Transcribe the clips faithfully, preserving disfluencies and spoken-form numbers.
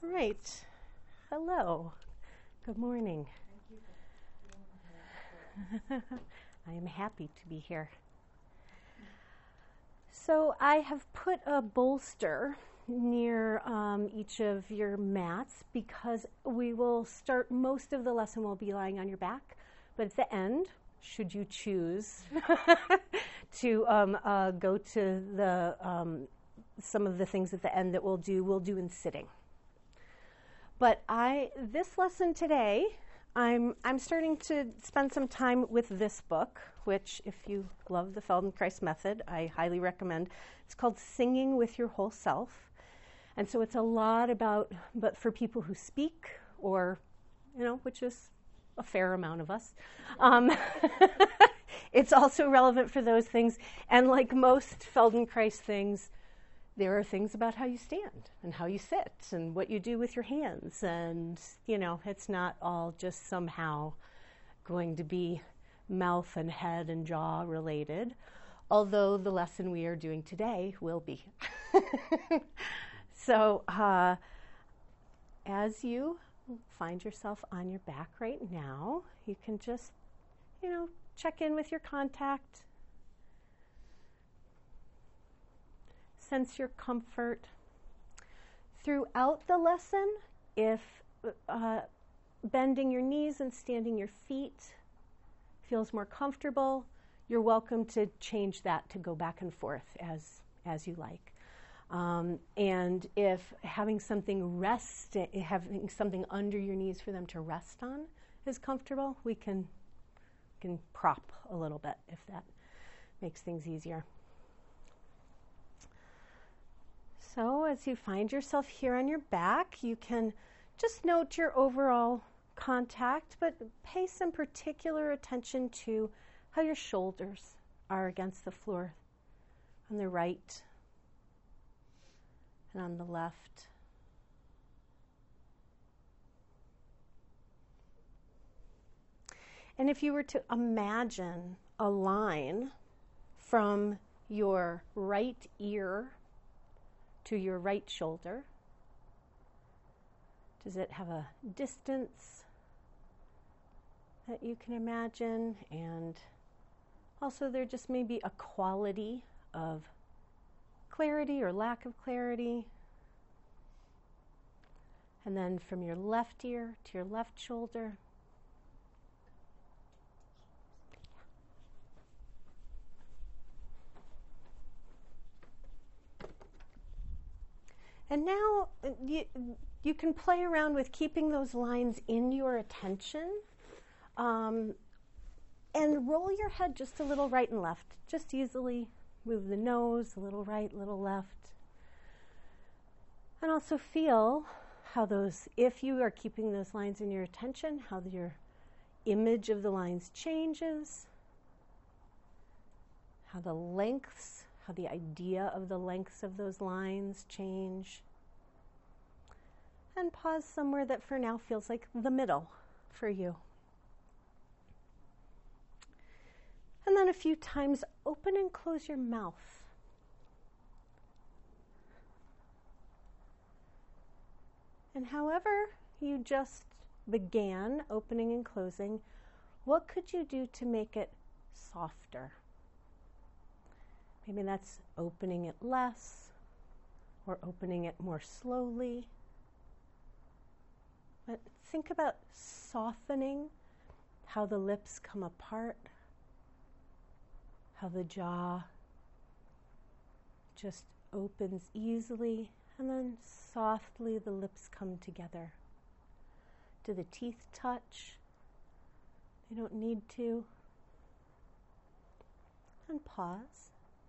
All right. Hello. Good morning. I am happy to be here. So I have put a bolster near um, each of your mats because we will start, most of the lesson will be lying on your back, but at the end, should you choose to um, uh, go to the um, some of the things at the end that we'll do, we'll do in sitting. But I, this lesson today, I'm I'm starting to spend some time with this book, which if you love the Feldenkrais method, I highly recommend. It's called Singing with Your Whole Self. And so it's a lot about, but for people who speak or, you know, which is a fair amount of us. Um, it's also relevant for those things. And like most Feldenkrais things, there are things about how you stand and how you sit and what you do with your hands. And, you know, it's not all just somehow going to be mouth and head and jaw related, although the lesson we are doing today will be. So uh, as you find yourself on your back right now, you can just, you know, check in with your contact. Sense your comfort. Throughout the lesson, if uh, bending your knees and standing your feet feels more comfortable, you're welcome to change that to go back and forth as, as you like. Um, and if having something rest, having something under your knees for them to rest on is comfortable, we can, can prop a little bit if that makes things easier. So as you find yourself here on your back, you can just note your overall contact, but pay some particular attention to how your shoulders are against the floor on the right and on the left. And if you were to imagine a line from your right ear to your right shoulder, does it have a distance that you can imagine? And also there just may be a quality of clarity or lack of clarity. And then from your left ear to your left shoulder. And now you, you can play around with keeping those lines in your attention um, and roll your head just a little right and left. Just easily move the nose, a little right, a little left. And also feel how those, if you are keeping those lines in your attention, how your image of the lines changes, how the lengths how the idea of the lengths of those lines change. And pause somewhere that for now feels like the middle for you. And then a few times open and close your mouth. And however you just began opening and closing, what could you do to make it softer? Maybe that's opening it less or opening it more slowly. But think about softening how the lips come apart, how the jaw just opens easily, and then softly the lips come together. Do the teeth touch? They don't need to. And pause.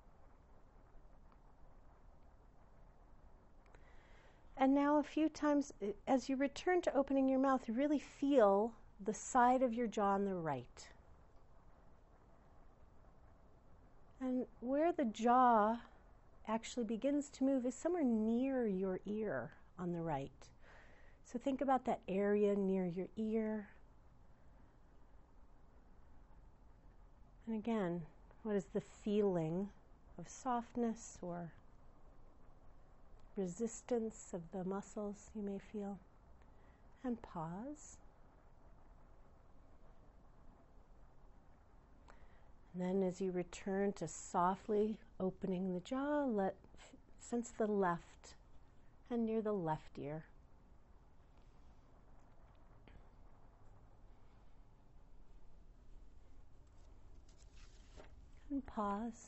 And now a few times, as you return to opening your mouth, really feel the side of your jaw on the right. And where the jaw actually begins to move is somewhere near your ear on the right. So think about that area near your ear. And again, what is the feeling of softness or resistance of the muscles you may feel. And pause. And then as you return to softly opening the jaw, let sense the left and near the left ear. And pause.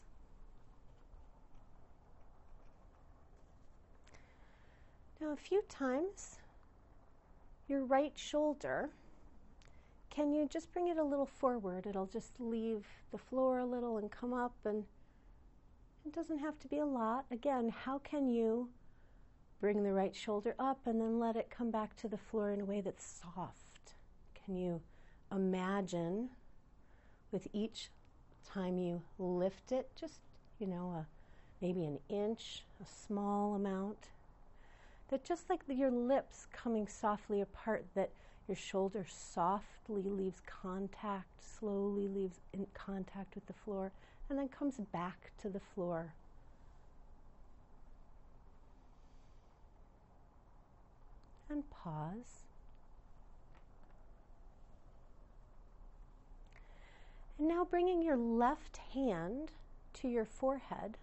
Now a few times, your right shoulder, can you just bring it a little forward? It'll just leave the floor a little and come up, and it doesn't have to be a lot. Again, how can you bring the right shoulder up and then let it come back to the floor in a way that's soft? Can you imagine with each time you lift it, just, you know, a, maybe an inch, a small amount, that just like the, your lips coming softly apart, that your shoulder softly leaves contact, slowly leaves in contact with the floor, and then comes back to the floor. And pause. And now bringing your left hand to your forehead.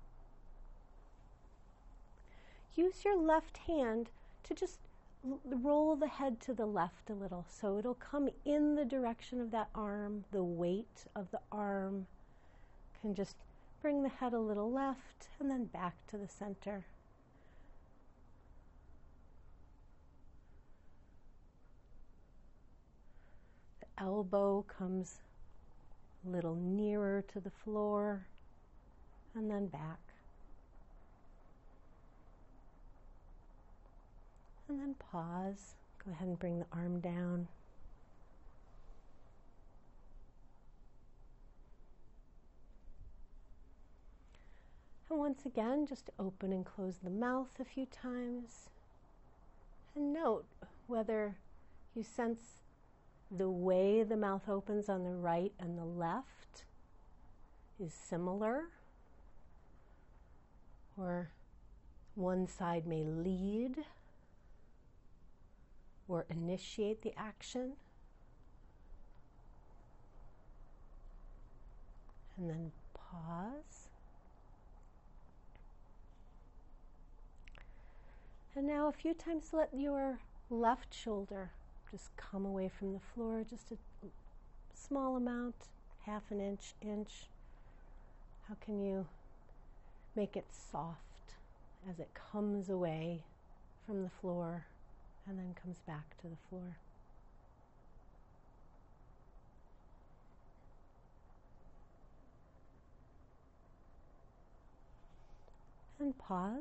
Use your left hand to just roll the head to the left a little, so it'll come in the direction of that arm. The weight of the arm can just bring the head a little left and then back to the center. The elbow comes a little nearer to the floor and then back. And then pause. Go ahead and bring the arm down. And once again, just open and close the mouth a few times. And note whether you sense the way the mouth opens on the right and the left is similar, or one side may lead or initiate the action, and then pause. And now a few times let your left shoulder just come away from the floor, just a small amount, half an inch, inch. How can you make it soft as it comes away from the floor and then comes back to the floor? And pause.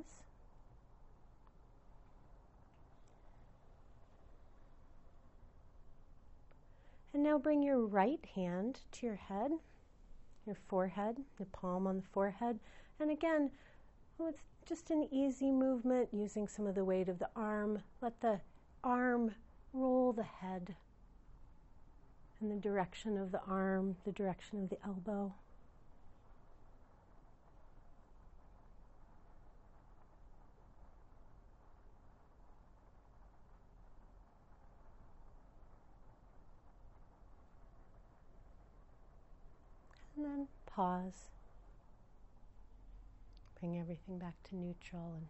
And now bring your right hand to your head, your forehead, the palm on the forehead. And again, with just an easy movement, using some of the weight of the arm, let the arm roll the head in the direction of the arm, the direction of the elbow. And then pause. Bring everything back to neutral and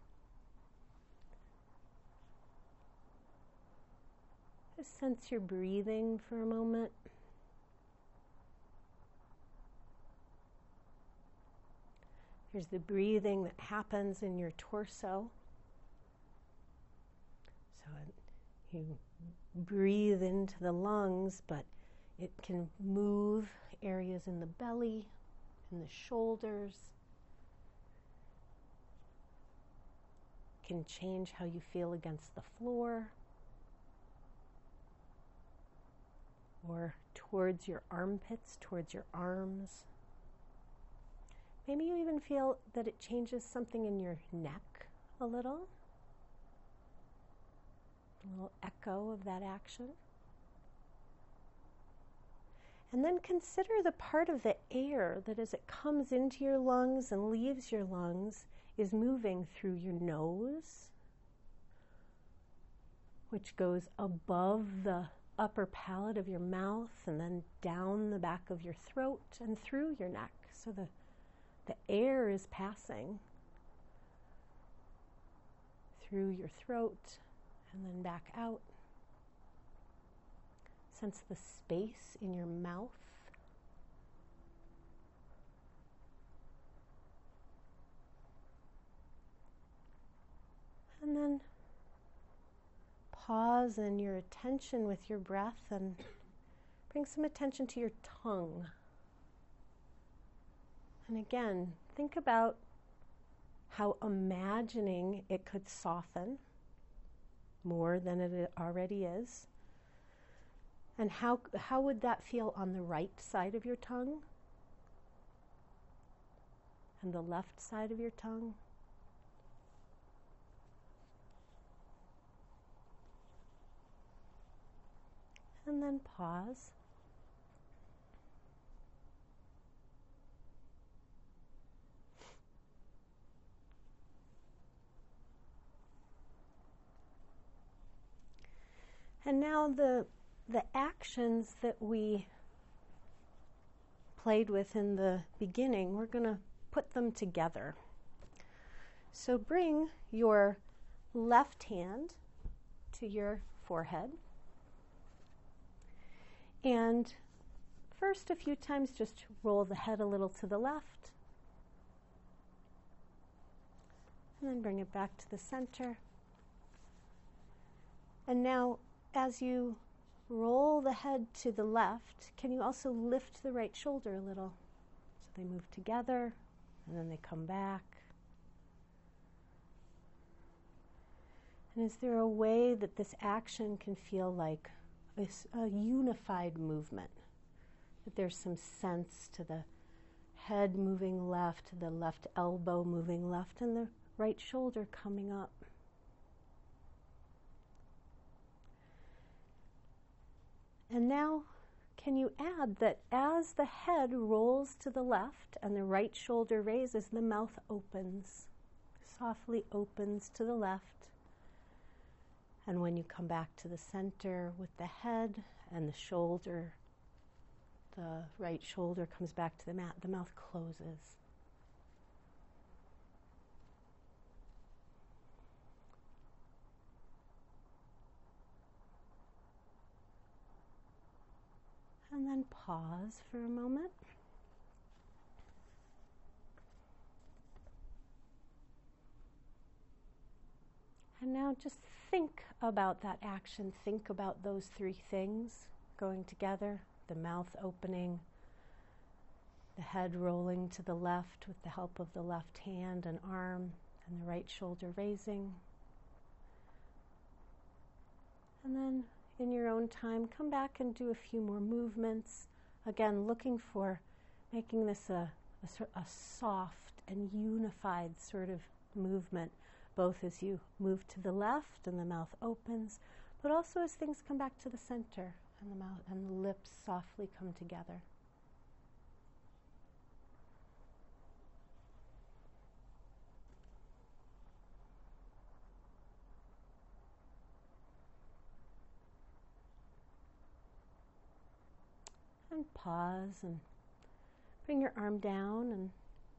just sense your breathing for a moment. There's the breathing that happens in your torso. So it, you breathe into the lungs, but it can move areas in the belly, in the shoulders. It can change how you feel against the floor or towards your armpits, towards your arms. Maybe you even feel that it changes something in your neck a little. A little echo of that action. And then consider the part of the air that as it comes into your lungs and leaves your lungs, is moving through your nose, which goes above the upper palate of your mouth and then down the back of your throat and through your neck. So the, the air is passing through your throat and then back out. Sense the space in your mouth. And then pause in your attention with your breath and bring some attention to your tongue. And again, think about how imagining it could soften more than it already is. And how, how would that feel on the right side of your tongue? And the left side of your tongue? And then pause. And now the the actions that we played with in the beginning, we're going to put them together. So bring your left hand to your forehead. And first, a few times, just roll the head a little to the left. And then bring it back to the center. And now, as you roll the head to the left, can you also lift the right shoulder a little? So they move together, and then they come back. And is there a way that this action can feel like a, a unified movement? That there's some sense to the head moving left, the left elbow moving left, and the right shoulder coming up. And now, can you add that as the head rolls to the left and the right shoulder raises, the mouth opens, softly opens to the left. And when you come back to the center with the head and the shoulder, the right shoulder comes back to the mat, the mouth closes. And then pause for a moment. And now just think about that action. Think about those three things going together. The mouth opening, the head rolling to the left with the help of the left hand and arm, and the right shoulder raising. And then in your own time, come back and do a few more movements. Again, looking for making this a, a, a soft and unified sort of movement, both as you move to the left and the mouth opens, but also as things come back to the center and the mouth and the lips softly come together. And pause and bring your arm down and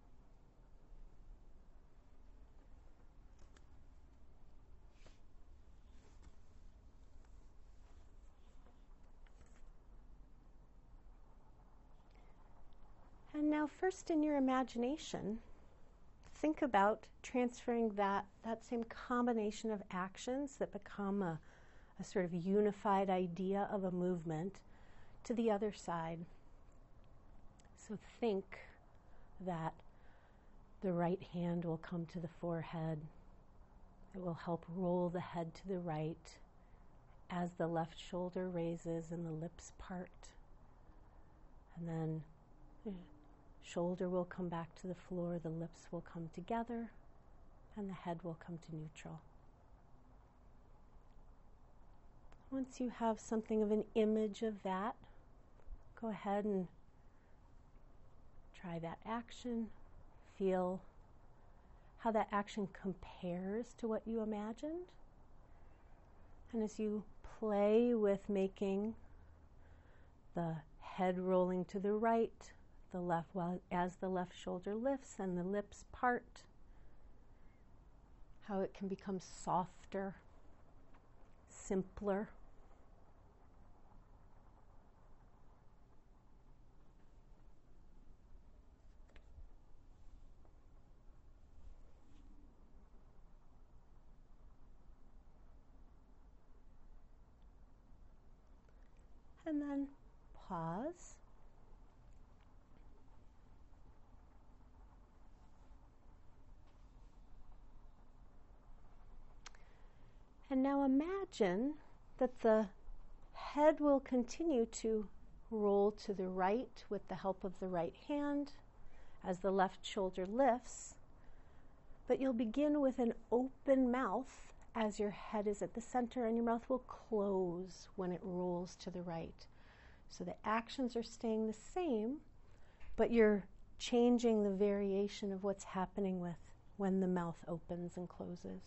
and now first in your imagination, think about transferring that, that same combination of actions that become a, a sort of unified idea of a movement to the other side. So think that the right hand will come to the forehead. It will help roll the head to the right as the left shoulder raises and the lips part. And then the shoulder will come back to the floor, the lips will come together, and the head will come to neutral. Once you have something of an image of that, go ahead and try that action. Feel how that action compares to what you imagined. And as you play with making the head rolling to the right, the left, well, as the left shoulder lifts and the lips part, how it can become softer, simpler. And then pause. And now imagine that the head will continue to roll to the right with the help of the right hand as the left shoulder lifts, but you'll begin with an open mouth as your head is at the center, and your mouth will close when it rolls to the right. So the actions are staying the same, but you're changing the variation of what's happening with when the mouth opens and closes.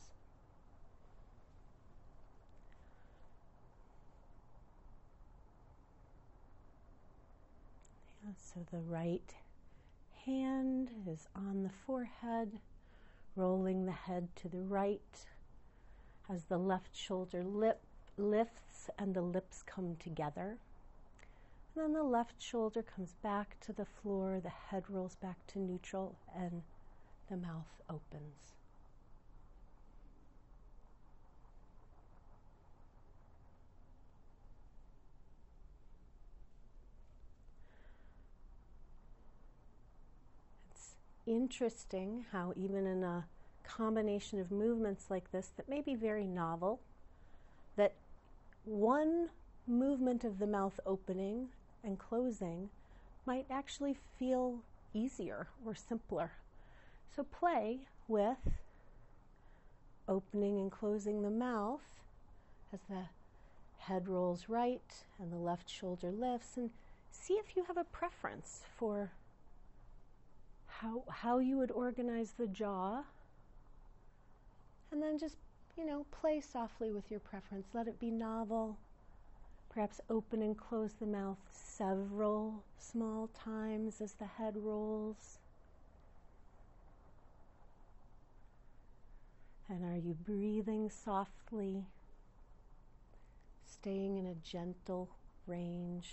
Yeah, so the right hand is on the forehead, rolling the head to the right as the left shoulder lip lifts and the lips come together. And then the left shoulder comes back to the floor, the head rolls back to neutral, and the mouth opens. It's interesting how even in a combination of movements like this that may be very novel, that one movement of the mouth opening and closing might actually feel easier or simpler. So play with opening and closing the mouth as the head rolls right and the left shoulder lifts, and see if you have a preference for how, how you would organize the jaw. And then just, you know, play softly with your preference. Let it be novel. Perhaps open and close the mouth several small times as the head rolls. And are you breathing softly, staying in a gentle range?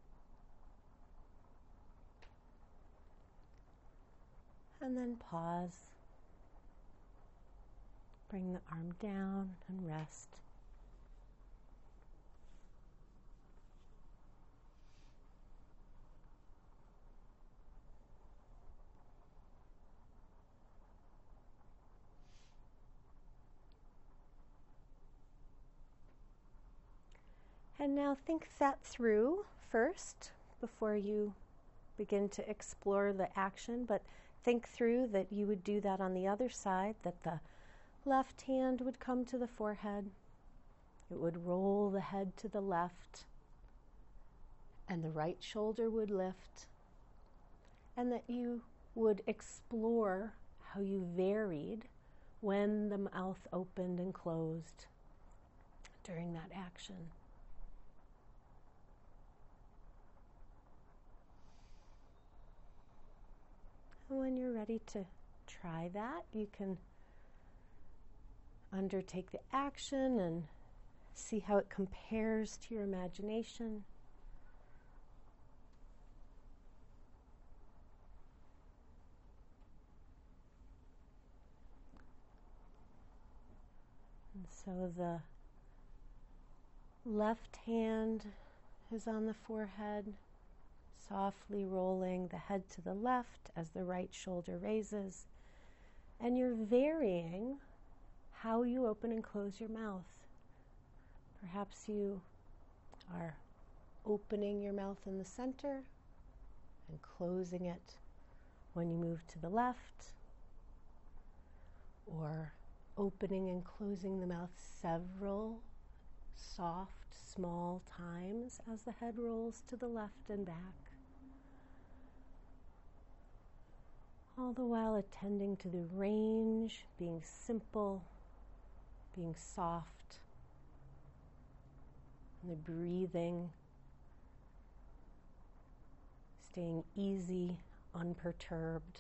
And then pause. Bring the arm down and rest. And now think that through first before you begin to explore the action, but think through that you would do that on the other side, that the left hand would come to the forehead, it would roll the head to the left, and the right shoulder would lift, and that you would explore how you varied when the mouth opened and closed during that action. And when you're ready to try that, you can undertake the action and see how it compares to your imagination. And so the left hand is on the forehead, softly rolling the head to the left as the right shoulder raises, and you're varying how you open and close your mouth. Perhaps you are opening your mouth in the center and closing it when you move to the left, or opening and closing the mouth several soft, small times as the head rolls to the left and back. All the while attending to the range, being simple, being soft, and the breathing, staying easy, unperturbed.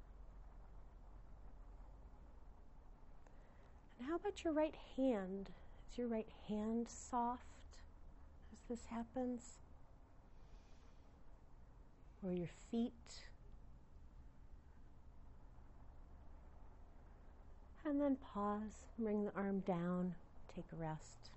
And how about your right hand? Is your right hand soft as this happens? Or your feet? And then pause, bring the arm down, take a rest.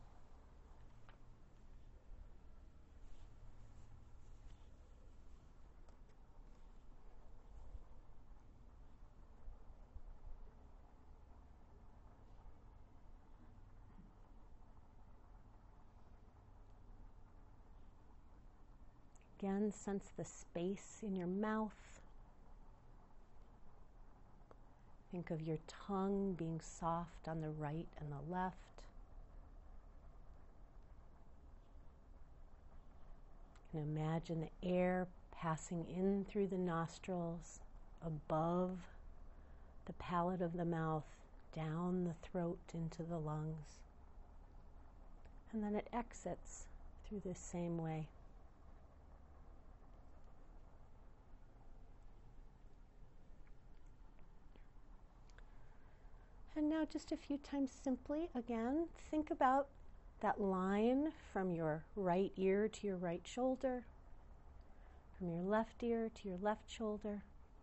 Again, sense the space in your mouth. Think of your tongue being soft on the right and the left. And imagine the air passing in through the nostrils, above the palate of the mouth, down the throat into the lungs. And then it exits through the same way. And now just a few times simply, again, think about that line from your right ear to your right shoulder, from your left ear to your left shoulder.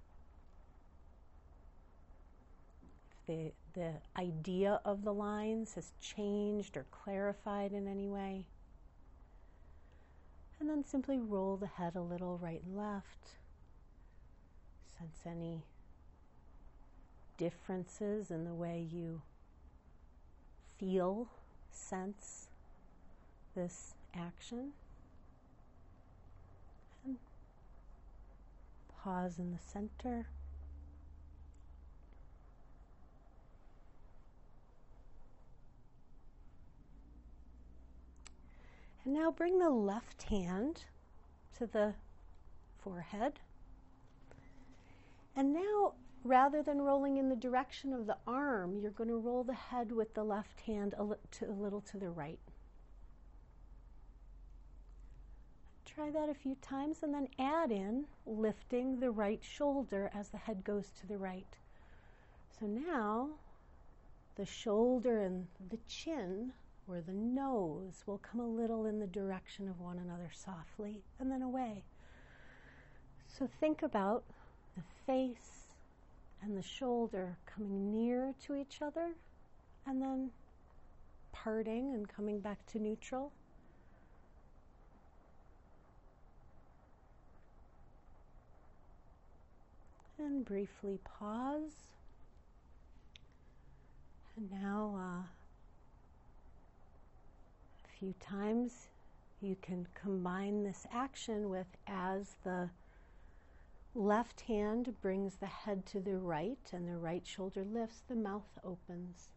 If the, the idea of the lines has changed or clarified in any way. And then simply roll the head a little right and left. Sense any differences in the way you feel, sense this action. And pause in the center. And now bring the left hand to the forehead. And now, rather than rolling in the direction of the arm, you're going to roll the head with the left hand a, li- to, a little to the right. Try that a few times and then add in lifting the right shoulder as the head goes to the right. So now the shoulder and the chin or the nose will come a little in the direction of one another softly and then away. So think about the face and the shoulder coming near to each other and then parting and coming back to neutral. And briefly pause. And now uh, a few times you can combine this action with, as the left hand brings the head to the right and the right shoulder lifts, the mouth opens,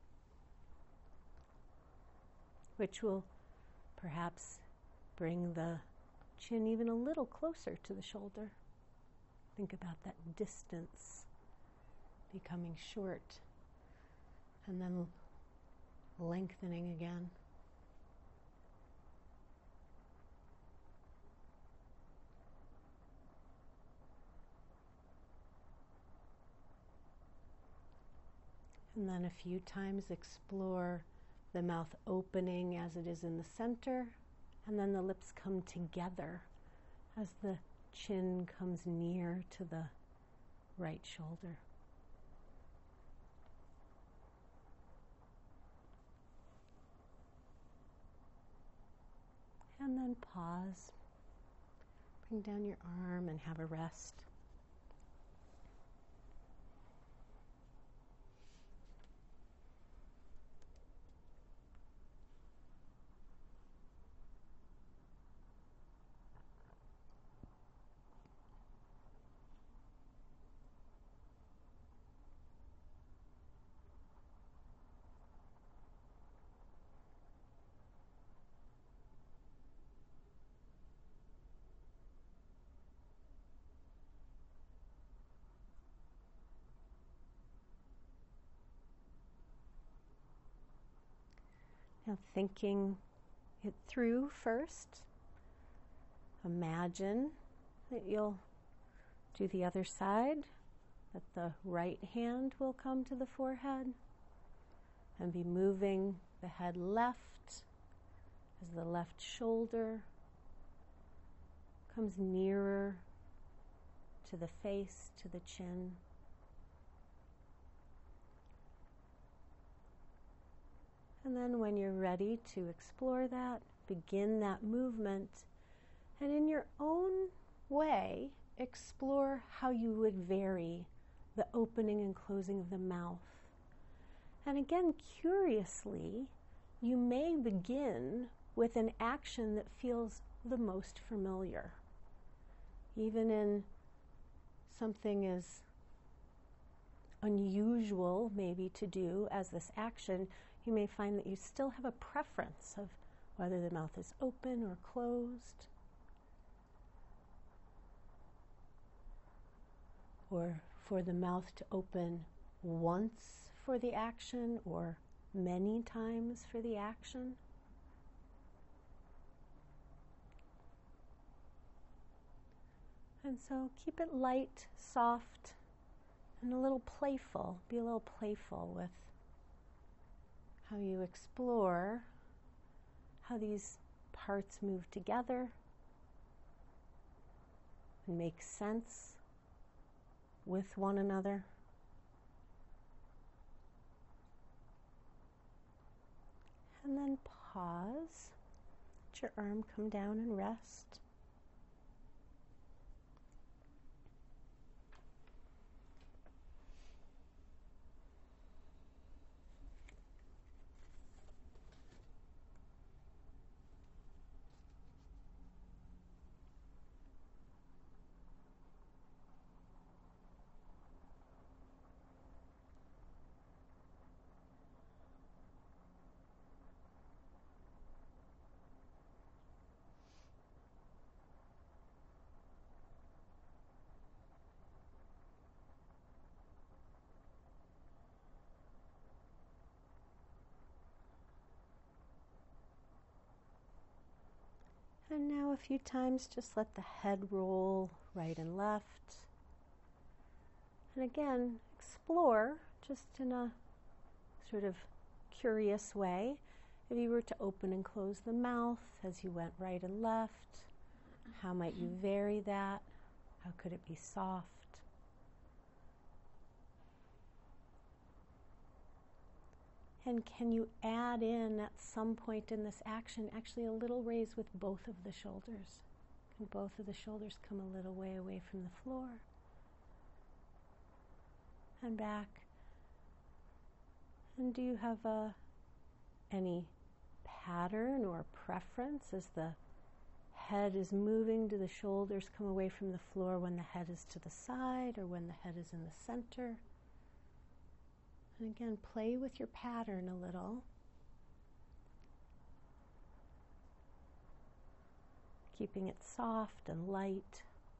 which will perhaps bring the chin even a little closer to the shoulder. Think about that distance becoming short and then lengthening again. And then a few times explore the mouth opening as it is in the center, and then the lips come together as the chin comes near to the right shoulder. And then pause. Bring down your arm and have a rest. Now thinking it through first, imagine that you'll do the other side, that the right hand will come to the forehead and be moving the head left as the left shoulder comes nearer to the face, to the chin. And then when you're ready to explore that, begin that movement, and in your own way, explore how you would vary the opening and closing of the mouth. And again, curiously, you may begin with an action that feels the most familiar. Even in something as unusual maybe to do as this action, you may find that you still have a preference of whether the mouth is open or closed, or for the mouth to open once for the action or many times for the action. And so keep it light, soft, and a little playful. Be a little playful with how you explore how these parts move together and make sense with one another. And then pause. Let your arm come down and rest. And now a few times just let the head roll right and left. And again, explore just in a sort of curious way. If you were to open and close the mouth as you went right and left, how might you vary that? How could it be soft? And can you add in at some point in this action actually a little raise with both of the shoulders? Can both of the shoulders come a little way away from the floor? And back. And do you have a, any pattern or preference as the head is moving? Do the shoulders come away from the floor when the head is to the side or when the head is in the center? And again, play with your pattern a little. Keeping it soft and light.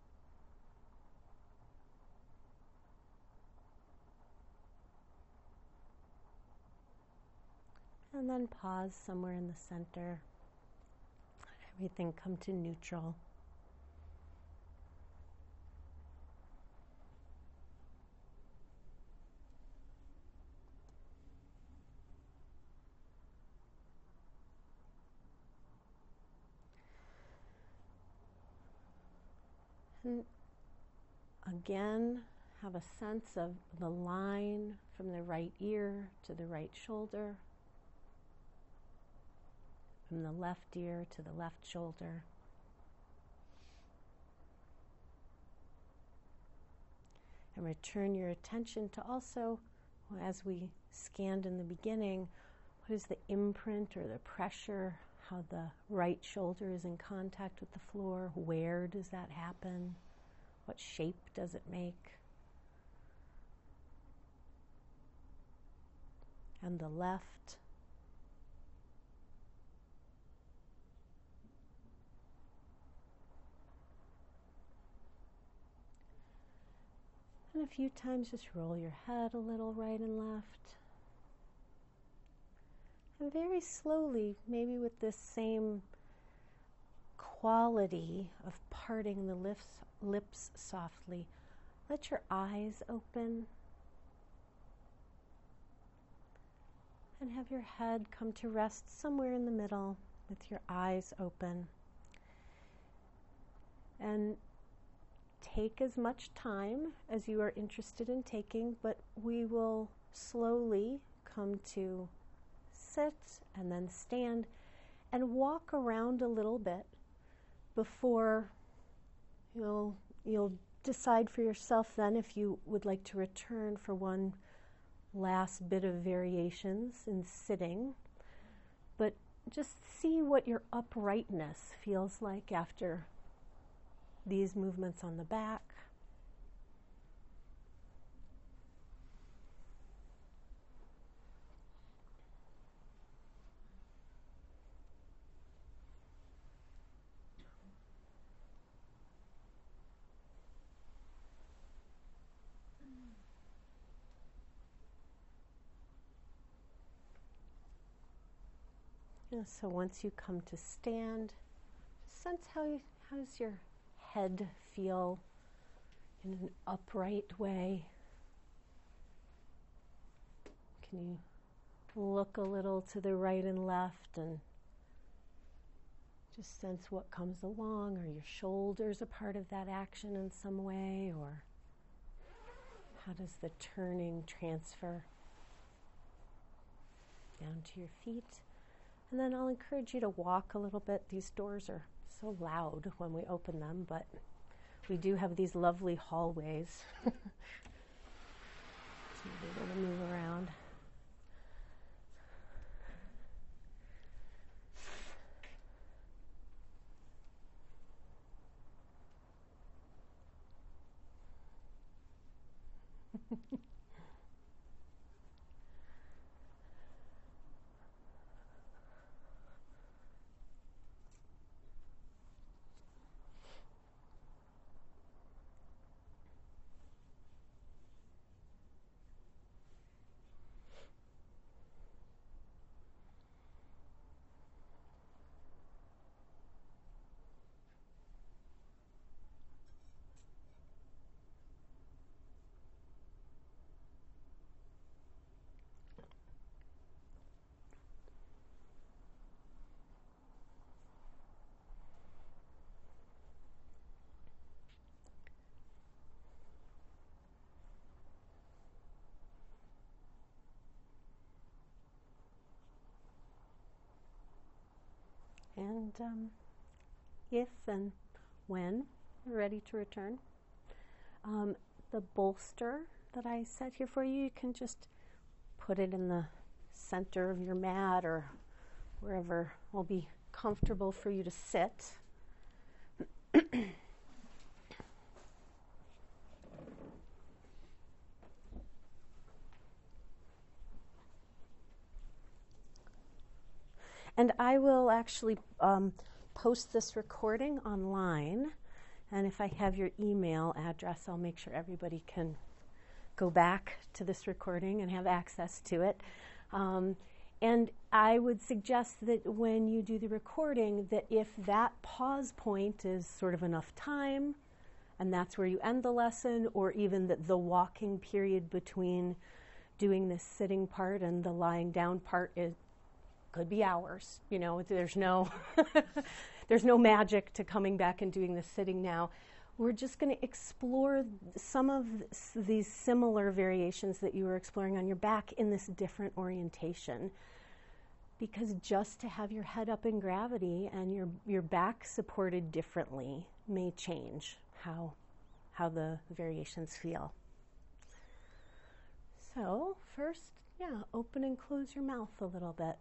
And then pause somewhere in the center. Everything come to neutral. And again, have a sense of the line from the right ear to the right shoulder, from the left ear to the left shoulder. And return your attention to also, as we scanned in the beginning, what is the imprint or the pressure, how the right shoulder is in contact with the floor, where does that happen, what shape does it make, and the left. And a few times just roll your head a little right and left. And very slowly, maybe with this same quality of parting the lips, lips softly, let your eyes open and have your head come to rest somewhere in the middle with your eyes open. And take as much time as you are interested in taking, but we will slowly come to sit and then stand and walk around a little bit before you'll you'll decide for yourself then if you would like to return for one last bit of variations in sitting. But just see what your uprightness feels like after these movements on the back. And so once you come to stand, sense how you, how's your head feel in an upright way. Can you look a little to the right and left and just sense what comes along? Are your shoulders a part of that action in some way, or how does the turning transfer down to your feet? And then I'll encourage you to walk a little bit. These doors are so loud when we open them, but we do have these lovely hallways. So you'll be able to move around. And um, if and when you're ready to return, um, the bolster that I set here for you, you can just put it in the center of your mat or wherever will be comfortable for you to sit. And I will actually um, post this recording online. And if I have your email address, I'll make sure everybody can go back to this recording and have access to it. Um, and I would suggest that when you do the recording, that if that pause point is sort of enough time, and that's where you end the lesson, or even that the walking period between doing this sitting part and the lying down part is could be hours. You know, there's no there's no magic to coming back and doing this sitting now. We're just going to explore some of this, these similar variations that you were exploring on your back in this different orientation. Because just to have your head up in gravity and your your back supported differently may change how how the variations feel. So first, yeah, open and close your mouth a little bit.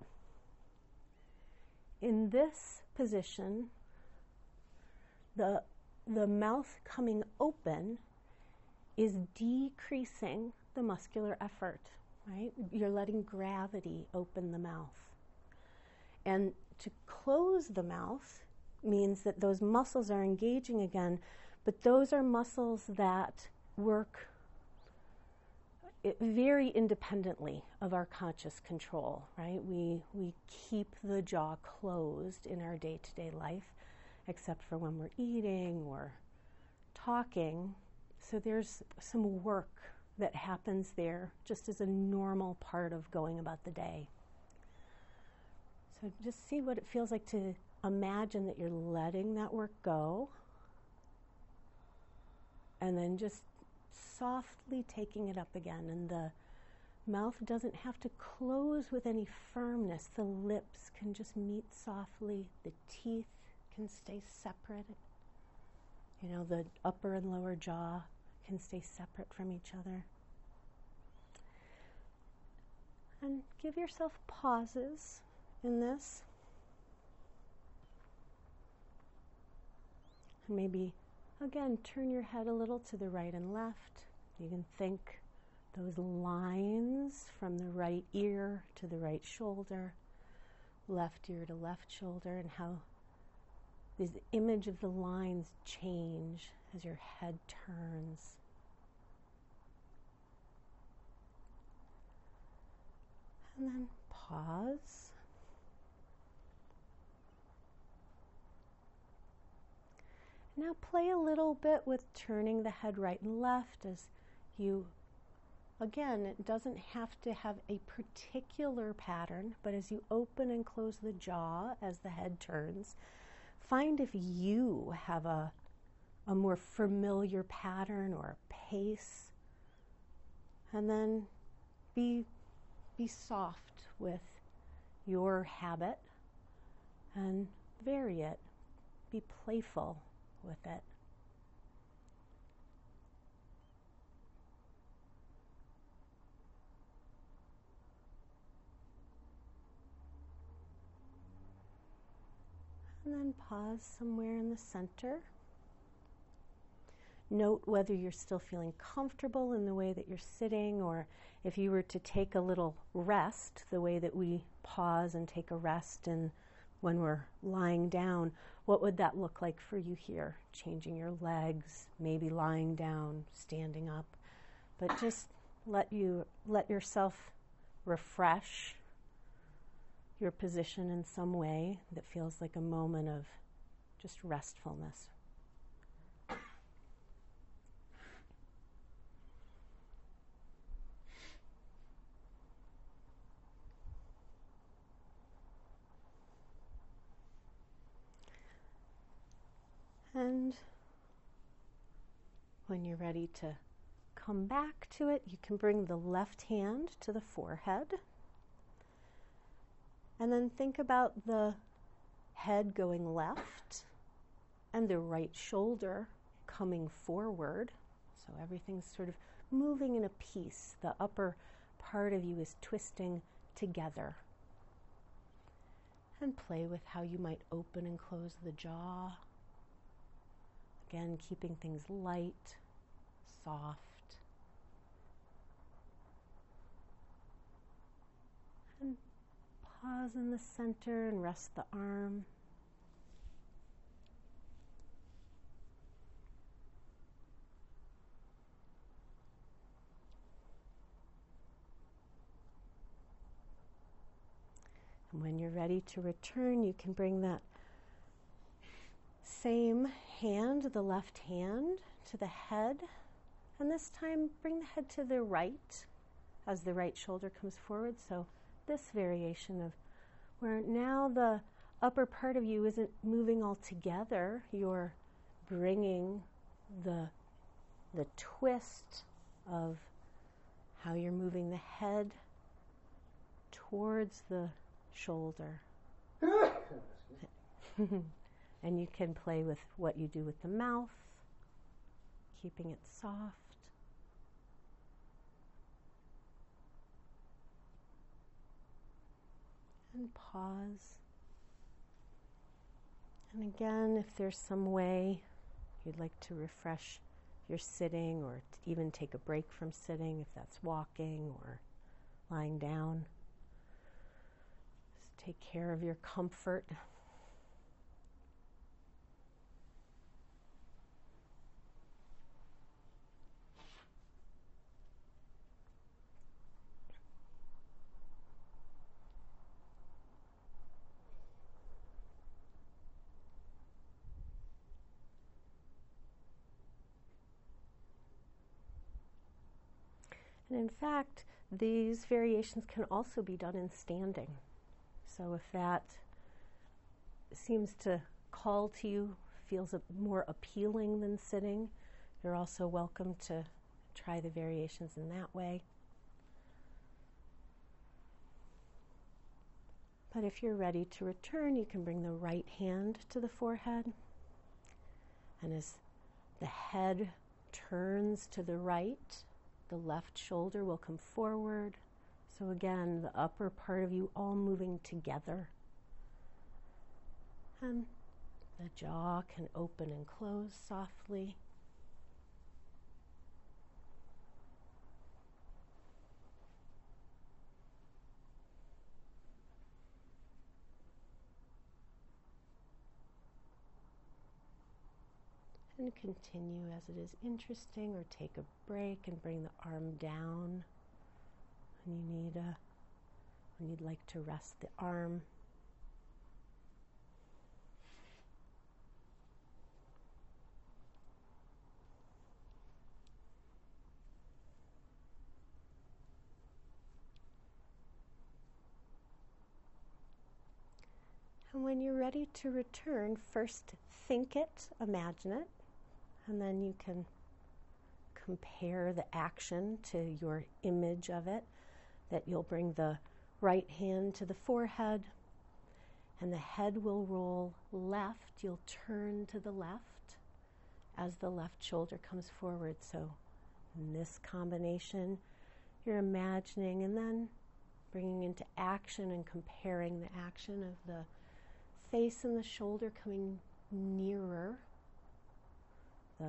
In this position, the, the mouth coming open is decreasing the muscular effort, right? You're letting gravity open the mouth. And to close the mouth means that those muscles are engaging again, but those are muscles that work it very independently of our conscious control, right? We, we keep the jaw closed in our day-to-day life, except for when we're eating or talking. So there's some work that happens there just as a normal part of going about the day. So just see what it feels like to imagine that you're letting that work go, and then just softly taking it up again. And the mouth doesn't have to close with any firmness. The lips can just meet softly. The teeth can stay separate. You know, the upper and lower jaw can stay separate from each other. And give yourself pauses in this. And maybe, again, turn your head a little to the right and left. You can think those lines from the right ear to the right shoulder, left ear to left shoulder, and how this image of the lines change as your head turns. And then pause. Now play a little bit with turning the head right and left as you, again, it doesn't have to have a particular pattern, but as you open and close the jaw as the head turns, find if you have a, a more familiar pattern or a pace, and then be, be soft with your habit and vary it. Be playful with it. And then pause somewhere in the center. Note whether you're still feeling comfortable in the way that you're sitting, or if you were to take a little rest, the way that we pause and take a rest and when we're lying down, what would that look like for you here? Changing your legs, maybe lying down, standing up, but just let you let yourself refresh your position in some way that feels like a moment of just restfulness. And when you're ready to come back to it, you can bring the left hand to the forehead. And then think about the head going left and the right shoulder coming forward. So everything's sort of moving in a piece. The upper part of you is twisting together. And play with how you might open and close the jaw. Again, keeping things light, soft. And pause in the center and rest the arm. And when you're ready to return, you can bring that same hand, the left hand, to the head. And this time, bring the head to the right as the right shoulder comes forward. So this variation of where now the upper part of you isn't moving all together. You're bringing the, the twist of how you're moving the head towards the shoulder. And you can play with what you do with the mouth, keeping it soft. And pause. And again, if there's some way you'd like to refresh your sitting, or to even take a break from sitting, if that's walking or lying down, just take care of your comfort. And in fact, these variations can also be done in standing. So if that seems to call to you, feels more appealing than sitting, you're also welcome to try the variations in that way. But if you're ready to return, you can bring the right hand to the forehead. And as the head turns to the right, the left shoulder will come forward. So again, the upper part of you all moving together. And the jaw can open and close softly. And continue as it is interesting, or take a break and bring the arm down when you need a, when you'd like to rest the arm. And when you're ready to return, first think it, imagine it, and then you can compare the action to your image of it, that you'll bring the right hand to the forehead, and the head will roll left. You'll turn to the left as the left shoulder comes forward. So in this combination, you're imagining and then bringing into action and comparing the action of the face and the shoulder coming nearer. The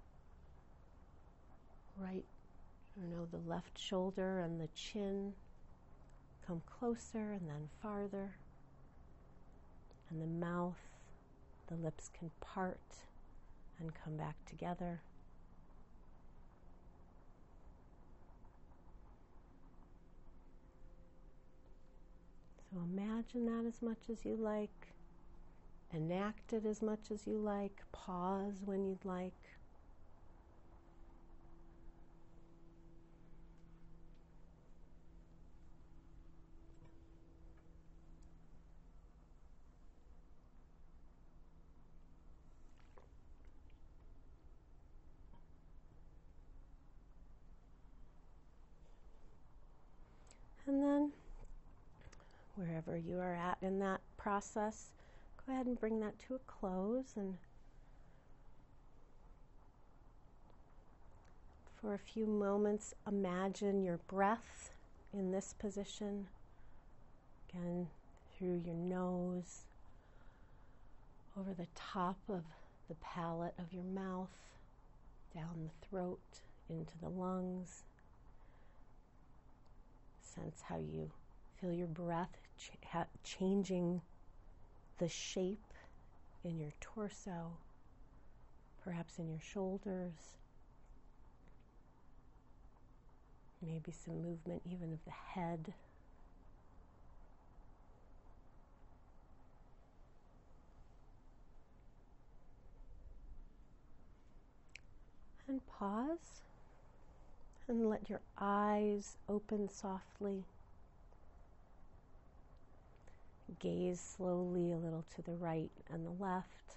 right, or no, the left shoulder and the chin come closer and then farther. And the mouth, the lips can part and come back together. So imagine that as much as you like. Enact it as much as you like. Pause when you'd like. And then, wherever you are at in that process, go ahead and bring that to a close, and for a few moments, imagine your breath in this position. Again, through your nose, over the top of the palate of your mouth, down the throat, into the lungs. Sense how you feel your breath ch- ha- changing the shape in your torso, perhaps in your shoulders, maybe some movement even of the head. And pause and let your eyes open softly. Gaze slowly a little to the right and the left.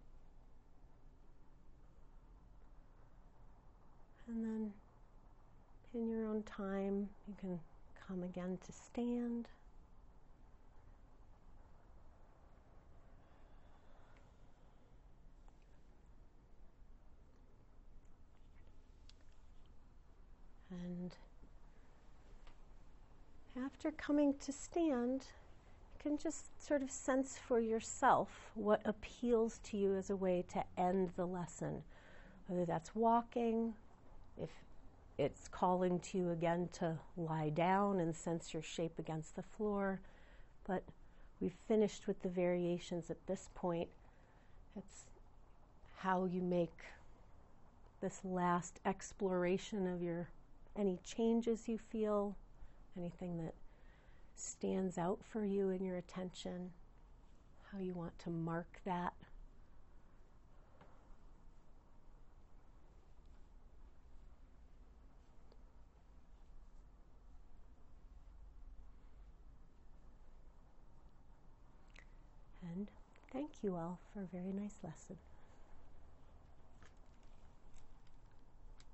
And then in your own time, you can come again to stand. And after coming to stand, you can just sort of sense for yourself what appeals to you as a way to end the lesson. Whether that's walking, if it's calling to you again to lie down and sense your shape against the floor. But we've finished with the variations at this point. It's how you make this last exploration of your any changes you feel, anything that stands out for you in your attention, how you want to mark that. Thank you all for a very nice lesson.